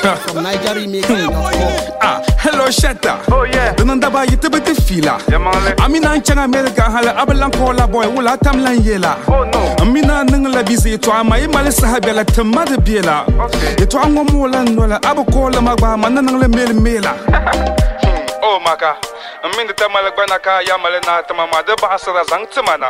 from NigerRemix.com. Hello Shatta. Oh yeah. Nanda ba yite bete fila. Amina nchanga America hala abalan kola boy wala tamlan yela. Oh no. Amina nangla bizi to ama imale sahabela tamade biela. Okay. To ango mola nola abakola magba manangle mela. Oh maka. Amin tamala gwana ka yamale na tamama de bahasara zangtimana.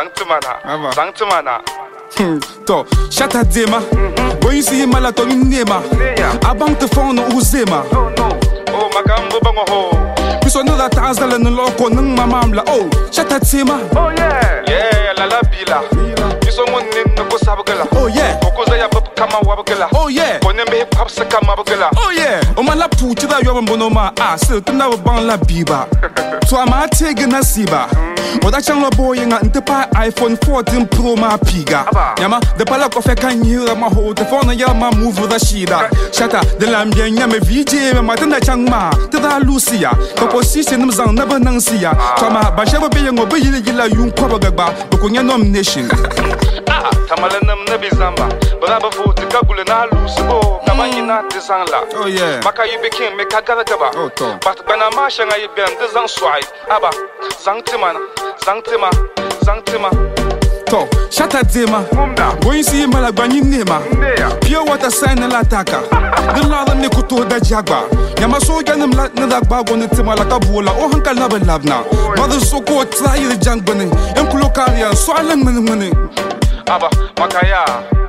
Zangtimana. To Shatta dema. Boy si mala to nema. Abang te phone uzema. Oh no. Oh maka mbubango ho. Piso no da tazala no loko nang mamamla. Oh Shatta dema. Oh yeah. Yeah la bila. Piso ngonin no kusabagala. Oh yeah. Kokoza ya bab kama wabagala. Oh yeah. Konembe hip hop sa kama bagala. Oh yeah. O mala puti da yo mbono ma se tuna ban la biba. So ama tege na siba. O da changlo boy nga ntepa iPhone 14 Pro ma piga. Yama de pala ko fe kan yira ma ho de phone ya ma move da shida. Shatta de lambien nya me VJ me matanda changma. Te da Lucia. Ko position nim zang na banang sia. Tama ba shaba be ngo be yila yun ko bagba. Ko nya nomination. Tamale nam nabi zamba. Braba fu te kagule na lusibo. Kamanyina te zangla. Oh yeah. Maka you became me kagala gaba. Oh to. But bana ma shanga yibem de zang swai. Aba zangtimana. Zangtima. To Shatta dema. Boy si mala gbanyi nema. Pure water sign la taka. The lada ne kuto da jagba. Yama so ganim la na da gba goni tema la kabula. O hankal na be labna. Mother so ko try the jang bane. Em kulokaria so alang mene. Aba makaya.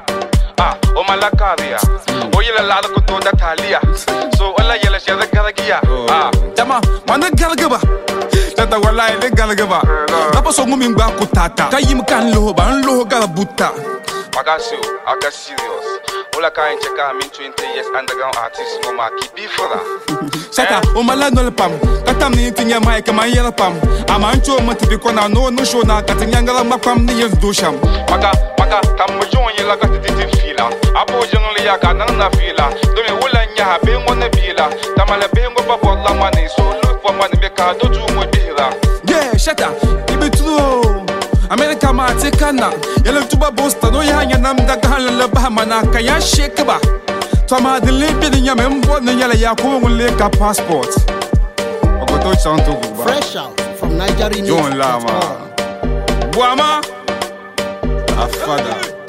O malakaria. O yela la kuto da talia. So alla yela shada garagia. Jama mana galgaba. Shatta wallahi le galgaba. Apa so ngumi ngba kutata. Kayim kan lo ban lo galabuta. Aga serious. Ola ka encheka min 20 years underground artist no ma ki bi fora. Shatta o mala no le pam. Katam ni tinya mai ka mai yela pam. Amancho mo tibi kona no show na katinya ngala mapam ni yes do sham. Maka tam mo jon yela ka titi fila. Apo jong le ya ka nan na fila. Do me wala nya be ngone bila. Tamale be ngo pa bolla mani so look for money be ka do ju mo dira. Yeah, Shatta, ibe true. America ma te kana. Yela tuba bosta no ya nya nam da kan la ba mana ka ya shake ba. Tama de le be nya membo no yela ya ko ngole ka passport. Ogoto chanto ba. Fresh out from NigerRemix.com. John Lama. Buama. Afada.